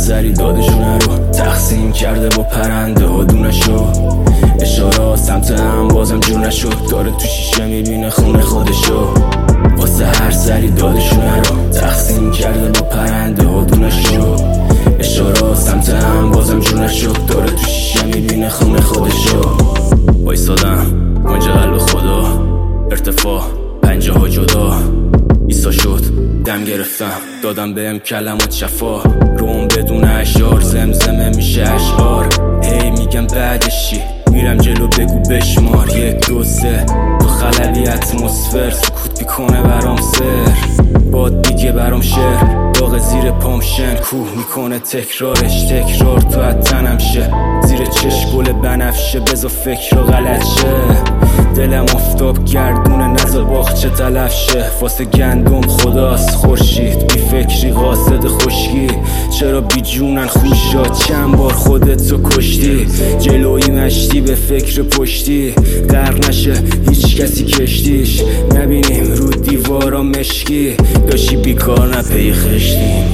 سری دادشونه رو تقسیم کرده با پرنده ها دونشو. اشاره سمت هم بازم جور نشد، داره تو شیشه میبینه خونه خودشو. واسه هر سری دادشونه رو تقسیم کرده با پرنده ها دونشو. اشاره سمت هم بازم جور نشد، داره تو شیشه میبینه خونه خودشو. وایسادم اونجا قلب خدا، ارتفاع پنجه ها جدا. ایسا شد دم گرفتم دادم بهم کلمات شفا. روم بدون اشعار زمزمه میشه اشعار. هی میگم بعدش چی، میرم جلو بگو بشمار. 1 2 3 تو خللی اتمسفر سکوت میکنه برام سر. باد میگه برام شعر داغ زیر پام شن. کوه میکنه تکرارش تکرار تو حتنم شه. زیر چشم گل بنفشه بزا فکر رو غلط شه. دلم افتاب گردونه نزا باغچه تلف شه. واسه گندم خداست خورشید بی فکری قاصد خشکی. چرا بی جونن خوشا چند بار خودتو کشتی. جلوی مشتی به فکر پشتی غرق نشه هیچ کسی کشتیش. نبینیم رو دیوارا مشکی داشتی بیکار نپی خشتیم.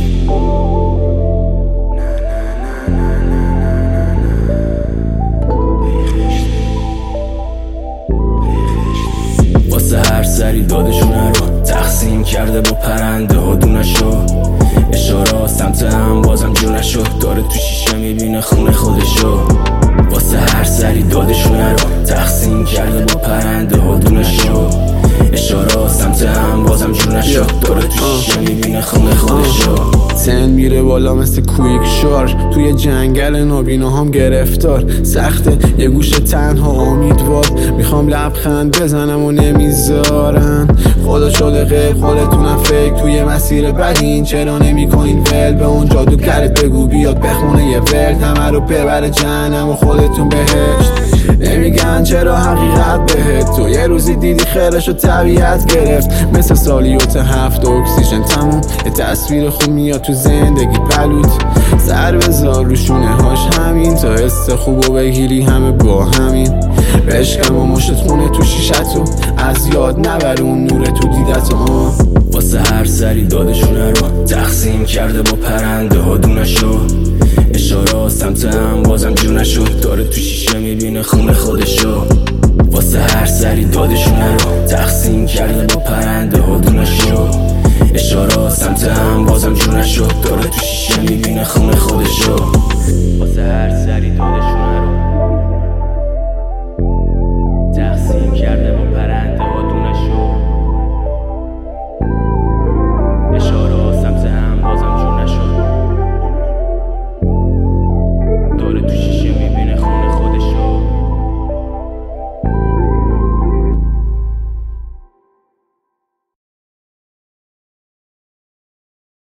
واسه هر سری دادشونه رو تقسیم کرده با پرنده ها دونشو. اشاره سمت هم بازم جور نشد، داره تو شیشه میبینه خونه خودشو. واسه هر سری دادشونه رو تقسیم کرده با پرنده ها دونشو. اشاره سمت هم بازم جور نشد، داره تو شیشه میبینه خونه خودشو. سن میره بالا مثل کویک شارژ توی جنگل نابیناهام گرفتار. سخته یه گوشه تنها امیدوار، میخوام لبخند بزنم و نمیذارن. خدا شده غیر خودتونم فکر توی مسیر بدین. چرا نمیکنین ول به اون جادوگرت بگو بیاد بخونه یه ورد همه رو ببره جهنم و خودتون بهشت. نمیگن چرا حقیقت بهت تو یه روزی دیدی خیرش و طبیعت گرفت. مثل سالیوت 7 اکسیژن تموم یه تصویر خوب میاد تو زندگی پلوت. سر بذار رو شونه هاش همین تا حس خوبو بگیری همه با همین. بشکم و مشت خونه تو شیشتو از یاد نبر اون نور تو دیدتو. واسه هر سری دادشونه رو تقسیم کرده با پرنده ها دونشو. اشاره سمت هم بازم جور نشد، داره تو شیشه میبینه خونه خودشو. واسه هر سری دادشونه رو تقسیم